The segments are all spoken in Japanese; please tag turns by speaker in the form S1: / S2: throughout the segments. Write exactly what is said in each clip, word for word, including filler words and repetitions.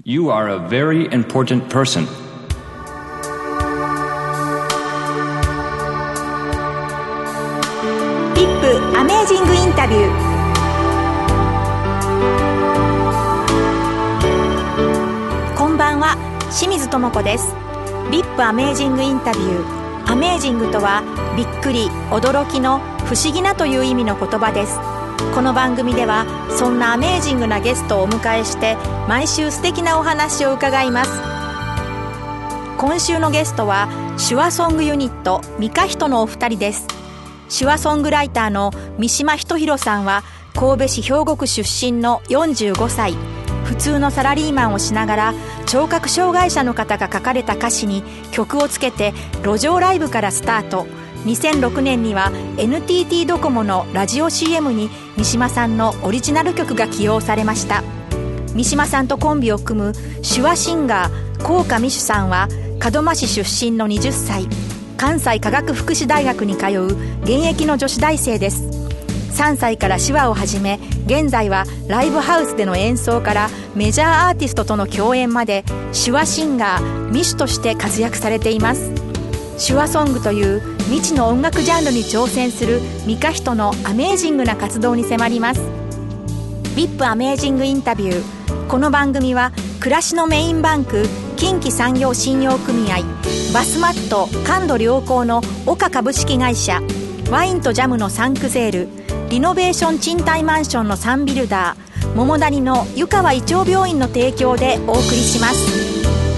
S1: You are a very important person.
S2: ビップアメージングインタビュー。こんばんは、清水智子です。ビップアメージングインタビュー。アメージングとはびっくり、驚きの不思議なという意味の言葉です。この番組ではそんなアメージングなゲストをお迎えして毎週素敵なお話を伺います。今週のゲストは手話ソングユニットミカヒトのお二人です。手話ソングライターの三島仁弘さんは神戸市兵庫区出身のよんじゅうごさい、普通のサラリーマンをしながら聴覚障害者の方が書かれた歌詞に曲をつけて路上ライブからスタート。にせんろくねんには エヌティーティー ドコモのラジオ シーエム に三島さんのオリジナル曲が起用されました。三島さんとコンビを組む手話シンガー幸華美酒さんは門真市出身のはたち、関西科学福祉大学に通う現役の女子大生です。さんさいから手話を始め、現在はライブハウスでの演奏からメジャーアーティストとの共演まで手話シンガー美酒として活躍されています。手話ソングという未知の音楽ジャンルに挑戦するミカヒトのアメージングな活動に迫ります。ビップアメージングインタビュー。この番組は暮らしのメインバンク近畿産業信用組合、バスマット感度良好の岡株式会社、ワインとジャムのサンクゼール、リノベーション賃貸マンションのサンビルダー、桃谷の湯川胃腸病院の提供でお送りします。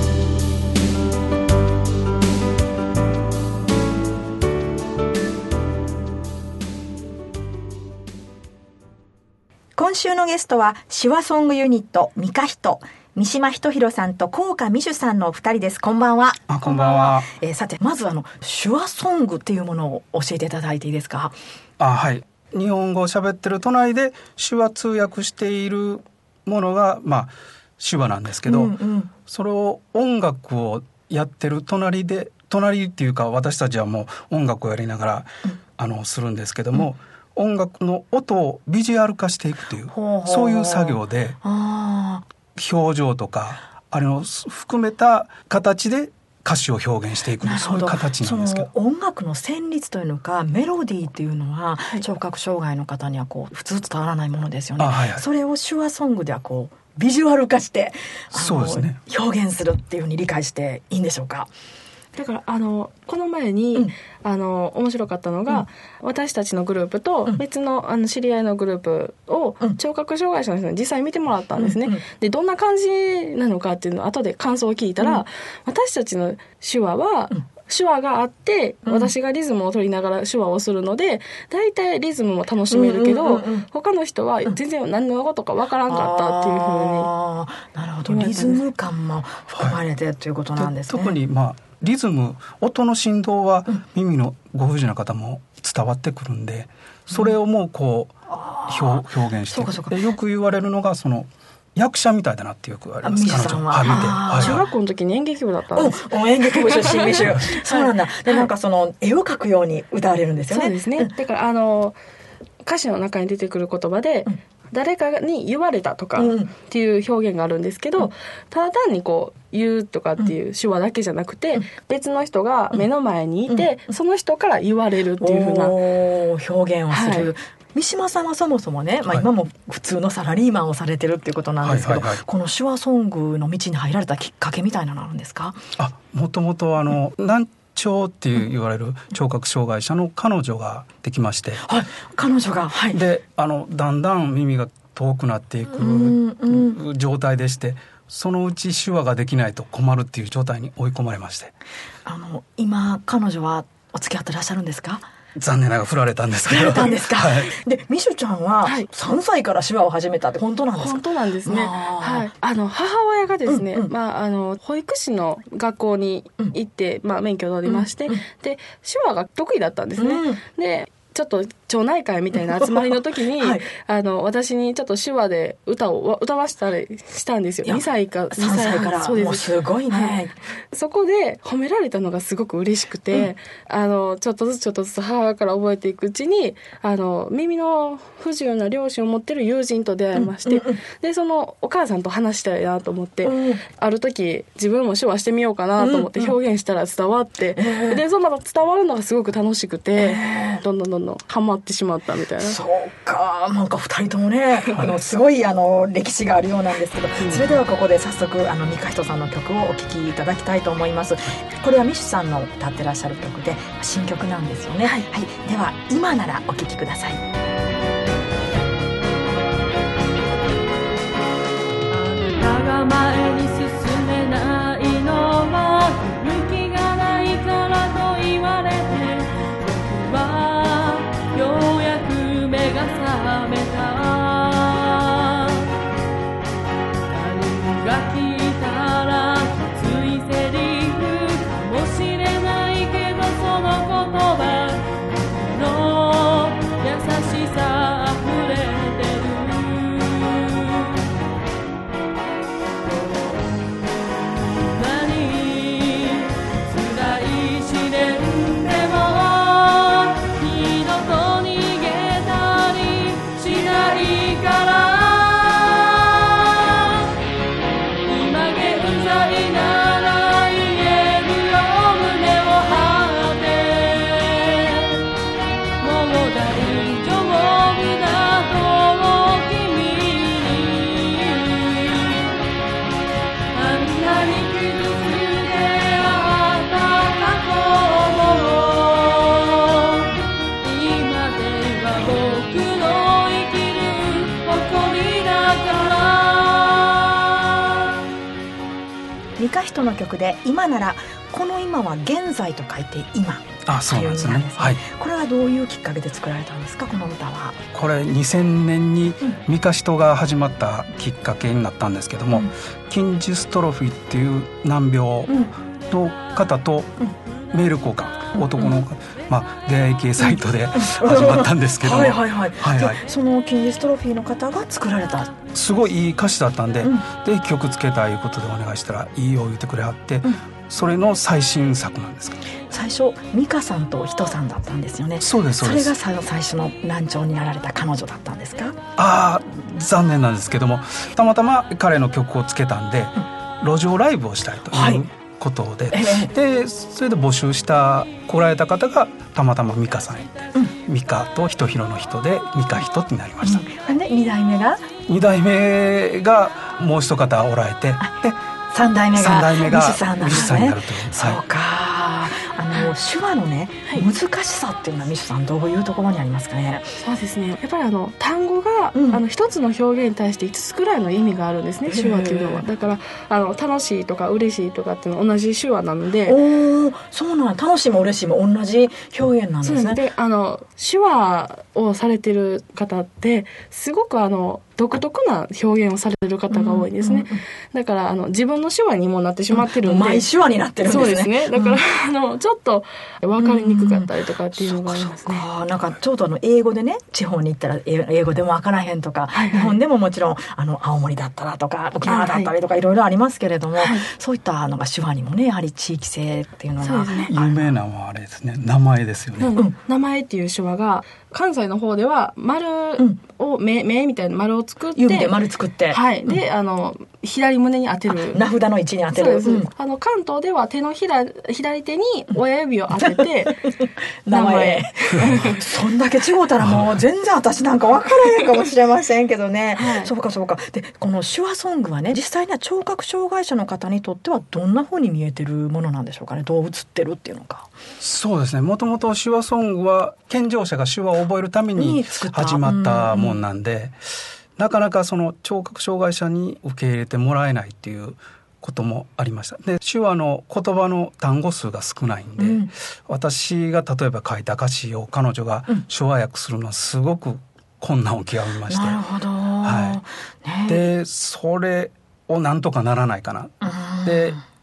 S2: 今週のゲストは手話ソングユニットミカヒト、三島仁弘さんと幸華美酒さんのお二人です。こんばんは。
S3: あ、こんばんは。
S2: えー、さてまずあの手話ソングっていうものを教えていただいていいですか？
S3: あ、はい。日本語を喋ってる隣で手話通訳しているものが、まあ、手話なんですけど、うんうん、それを音楽をやってる隣で、隣っていうか私たちはもう音楽をやりながら、うん、あのするんですけども、うん、音楽の音をビジュアル化していくという、ほうほう、そういう作業で、あ、表情とかあれを含めた形で歌詞を表現していく、そういう形なんですけど、
S2: その音楽の旋律というのかメロディーっていうのは、はい、聴覚障害の方にはこう普通伝わらないものですよね。あ、はいはい、それを手話ソングではこうビジュアル化して
S3: そうですね、
S2: 表現するっていうふうに理解していいんでしょうか？
S4: だからあのこの前に、うん、あの面白かったのが、うん、私たちのグループと別の、うん、あの知り合いのグループを、うん、聴覚障害者の人に実際見てもらったんですね、うんうん、でどんな感じなのかっていうのを後で感想を聞いたら、うん、私たちの手話は、うん、手話があって、うん、私がリズムを取りながら手話をするのでだいたいリズムも楽しめるけど、うんうんうんうん、他の人は全然何のことかわからんかったっていうふうに、
S2: あ、なるほど、リズム感も含まれてということなんですね。
S3: 特にまあリズム、音の振動は耳のご不自由な方も伝わってくるんで、それをもうこう、うん、表, 表現していく。でよく言われるのがその役者みたいだなってよく言われます。
S2: 彼女は見て、
S4: はい、中学校の時に演劇部だったんです。
S2: 演劇部出身美酒そうなんだ。でなんかその絵を描くように歌われるんですよね。
S4: そうですね、うん、だからあの歌詞の中に出てくる言葉で、うん、誰かに言われたとかっていう表現があるんですけど、うん、ただ単にこう言うとかっていう手話だけじゃなくて、うん、別の人が目の前にいて、うん、その人から言われるっていう風な
S2: 表現をする、はい、三島さんはそもそもね、まあ、今も普通のサラリーマンをされてるっていうことなんですけど、はいはいはい、この手話ソングの道に入られたきっかけみたいなのあるんですか？
S3: あ、もともとあの、うん、難聴っていう言われる聴覚障害者の彼女ができまして、
S2: はい、彼女が、はい、
S3: であのだんだん耳が遠くなっていく状態でして、そのうち手話ができないと困るっていう状態に追い込まれまして、
S2: あの今彼女はお付き合ってらっしゃるんですか？
S3: 残念ながら振られたんですけど。振られたんですか？はい、
S2: で美酒ちゃんはさんさいから手話を始めたって本当なんですか？
S4: 本当なんですね、はい、あの母親がですね、うんうん、まあ、あの保育士の学校に行って、うん、まあ、免許を取りまして、うんうん、で手話が得意だったんですね、うん、でちょっと町内会みたいな集まりの時に、はい、あの私にちょっと手話で歌を歌わせたりしたんですよ。にさいか
S5: さんさいから。そうです。もうすごいね、はい、
S4: そこで褒められたのがすごく嬉しくて、うん、あのちょっとずつちょっとずつ母親から覚えていくうちにあの耳の不自由な両親を持ってる友人と出会いまして、うんうんうん、でそのお母さんと話したいなと思って、うん、ある時自分も手話してみようかなと思って表現したら伝わって、うんうん、でその伝わるのがすごく楽しくて、えー、どんどんどんどんハマってしまったみたいな。
S5: そうか、なんかふたりともねあのすごいあの歴史があるようなんですけど、うん、それではここで早速あの三ヶ人さんの曲をお聴きいただきたいと思います。これはミッシュさんの歌ってらっしゃる曲で新曲なんですよね、はいはい、では今ならお聴きください。
S6: あなたが前に進めないのは勇気がないからと言われて、僕はようやく目が覚めた。誰が聞いたらついセリフかもしれないけど、その言葉の優しさ溢れてる。
S5: 三ヶ人の曲で今なら、この今は現在と書いて今。
S3: あ、そうなんですね。はい。
S5: これはどういうきっかけで作られたんですか、この歌は。
S3: これにせんねんに三ヶ人が始まったきっかけになったんですけども、うん、筋ジストロフィーっていう難病の方とメール交換、うん、男の、うん、まあ、出会い系サイトで始まったんですけども、はいはいはい、
S5: はいはい、その筋ジストロフィーの方が作られた。
S3: すごいいい歌詞だったんで、うん、で曲つけたいうことでお願いしたらいいよ言ってくれはって、うん、それの最新作なんですか。
S5: 最初美香さんと人さんだったんですよね。
S3: そうですそうです。
S5: それが最初の難聴になられた彼女だったんですか。
S3: ああ、残念なんですけども、たまたま彼の曲をつけたんで、うん、路上ライブをしたいという、はいことで、えー、でそれで募集した来られた方がたまたま美香さんやって、うん、美香とひとひろの人で美香人になりました、
S5: うん、でに代目が
S3: に代目がもう一方おられて、
S5: でさん代目が
S3: 三代目が
S5: ミシさんなんですね。
S3: ミシさんになるという。
S5: そうか、あの手話のね、はい、難しさっていうのはミシさんどういうところにありますかね。
S4: そうですね、やっぱりあの単語が、うん、あの一つの表現に対していつつくらいの意味があるんですね、手話っていうのは。だからあの楽しいとか嬉しいとかっていうのは同じ手話なので。
S5: お、そうなん、楽しいも嬉しいも同じ表現なんですね。
S4: そうで、あの手話をされてる方ってすごくあの独特な表現をされる方が多いんですね、うんうんうん、だからあの自分の手話にもなってしまってるんで、
S5: うん、毎手話になってるんですね。
S4: そうですね、だから、うん、あのちょっと分かりにくかったりとかっていうのがありますね、
S5: うん、そうか、なんかちょうどあの英語でね、地方に行ったら英語でも分からへんとか、はいはい、日本でももちろんあの青森だったらとか沖縄だったりとかいろいろありますけれども、はい、そういったのが手話にもね、やはり地域性っていうのが、
S3: ね、有名なのはあれですね、名前ですよね、
S4: うんうん、名前っていう手話が関西の方では丸を、うん、目, 目みたいな丸を作って、
S5: 指で丸作って、
S4: はい、で、うん、あの左胸に当てる、
S5: 名札の位置に当てる。
S4: そうです、うん、あの関東では手のひら左手に親指を当てて、うん、名前
S5: そんだけ違うたらもう全然私なんか分からへんかもしれませんけどね、はい、そうかそうか。でこの手話ソングはね、実際には聴覚障害者の方にとってはどんな風に見えてるものなんでしょうかね。どう映ってるっていうのか。
S3: そうですね、もともと手話ソングは健常者が手話を覚えるために始まったもんなんで、うんうん、なかなかその聴覚障害者に受け入れてもらえないっていうこともありました。で手話の言葉の単語数が少ないんで、うん、私が例えば書いた歌詞を彼女が手話訳するのはすごく困難を極めまして、
S5: なるほど、
S3: はい、ね、でそれをなんとかならないかな、で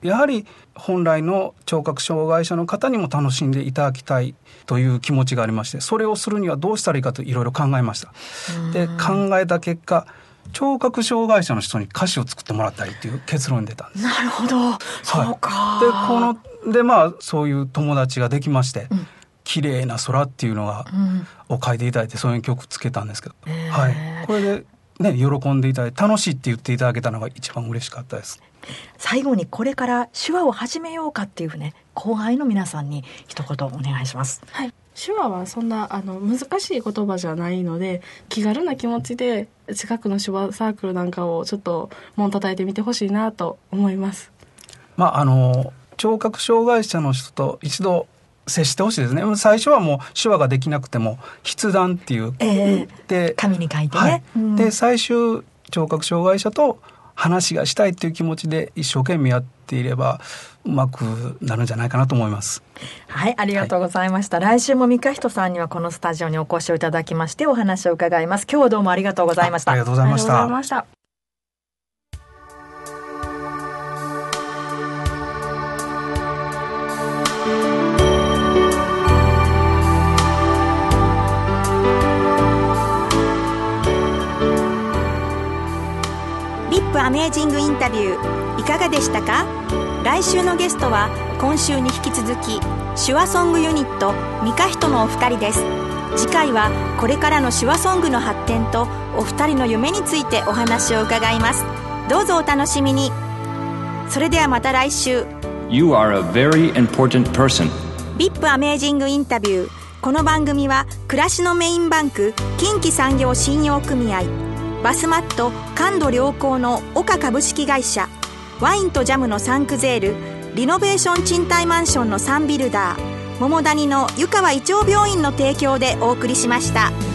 S3: やはり本来の聴覚障害者の方にも楽しんでいただきたいという気持ちがありまして、それをするにはどうしたらいいかといろいろ考えました。で考えた結果、聴覚障害者の人に歌詞を作ってもらったりという結論に出たんです。
S5: なるほど、そうか、
S3: はい、でこのでまあそういう友達ができまして、うん、綺麗な空っていうのが、うん、を書いていただいて、そういう曲つけたんですけど、えーはい、これでね、喜んでいただいて楽しいって言っていただけたのが一番嬉しかったです。
S5: 最後にこれから手話を始めようかっていうね、後輩の皆さんに一言お願いします。
S4: はい、手話はそんなあの難しい言葉じゃないので、気軽な気持ちで近くの手話サークルなんかをちょっと門叩いてみてほしいなと思います。
S3: まああの聴覚障害者の人と一度接してほしいですね。最初はもう手話ができなくても筆談っていう、
S5: えー、で紙に書いてね、
S3: はい、うん、で最終聴覚障害者と話がしたいっていう気持ちで一生懸命やっていればうまくなるんじゃないかなと思います。
S5: はい、ありがとうございました、はい、来週も三日人さんにはこのスタジオにお越しをいただきましてお話を伺います。今日はどうもありがとうございました。
S3: あ, ありがとうございました。
S4: ありがとうございました。
S2: アメージングインタビューいかがでしたか？来週のゲストは今週に引き続き手話ソングユニットミカヒトのお二人です。次回はこれからの手話ソングの発展とお二人の夢についてお話を伺います。どうぞお楽しみに。それではまた来週。
S1: You are a very important person.
S2: ビップアメージングインタビュー。この番組は暮らしのメインバンク近畿産業信用組合、バスマット感度良好の岡株式会社、ワインとジャムのサンクゼール、リノベーション賃貸マンションのサンビルダー、桃谷の湯川胃腸病院の提供でお送りしました。